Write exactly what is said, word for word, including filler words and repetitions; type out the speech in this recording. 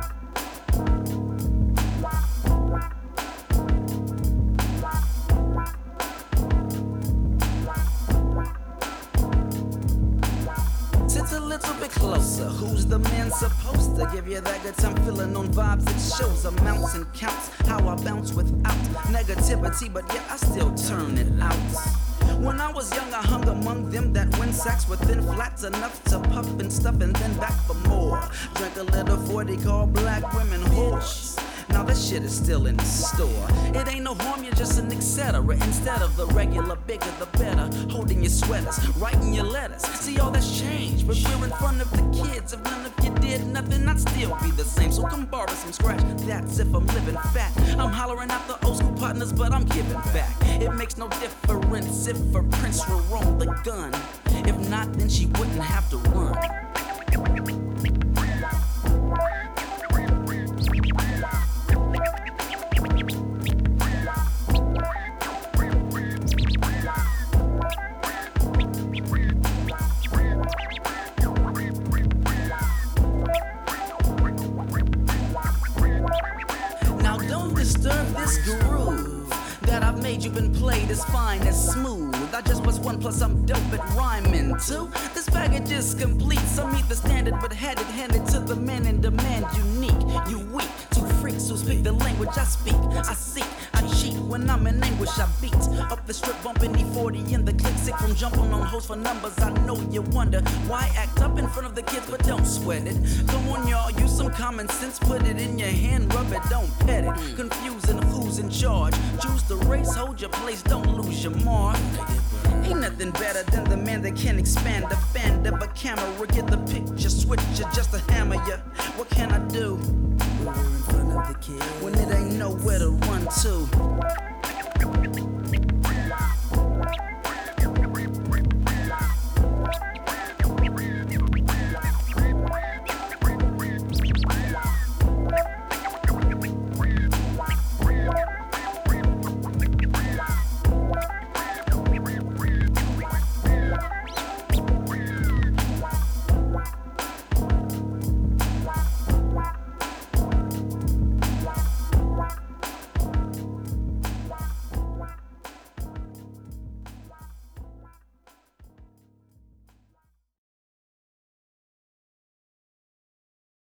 A little bit closer. Who's the man supposed to give you that good time feeling on vibes? It shows amounts and counts how I bounce without negativity, but yet I still turn it out. When I was young, I hung among them that win sacks within flats enough to puff and stuff and then back for more. Drank a little forty called black women whores. Now that shit is still in the store. It ain't no harm, you're just an et cetera. Instead of the regular, bigger the better. Holding your sweaters, writing your letters. See, all that's changed, but we're in front of the kids. If none of you did nothing, I'd still be the same. So come borrow some scratch, that's if I'm living fat. I'm hollering out the old school partners, but I'm giving back. It makes no difference if a prince were on the gun. If not, then she wouldn't have to run. Disturb this groove that I've made. You've been played as fine as smooth. I just was one plus I'm dope at rhyming too. This package is complete, so meet the standard, but had it handed to the man in demand. Unique, you weak, two freaks who speak the language I speak. I seek, I cheat when I'm in anguish. I beat up the strip, bumping E forty in the click, sick from jumping on hoes for numbers. I know you wonder why act up in front of the kids, but don't sweat it. Come on, y'all, use some common sense. Put it in your hand, rub it, don't pet it. Confusing who's in charge. Choose the race, hold your place, don't lose your mark. Ain't nothing better than the man that can expand the fan of a camera. Get the picture, switch it just to hammer ya. What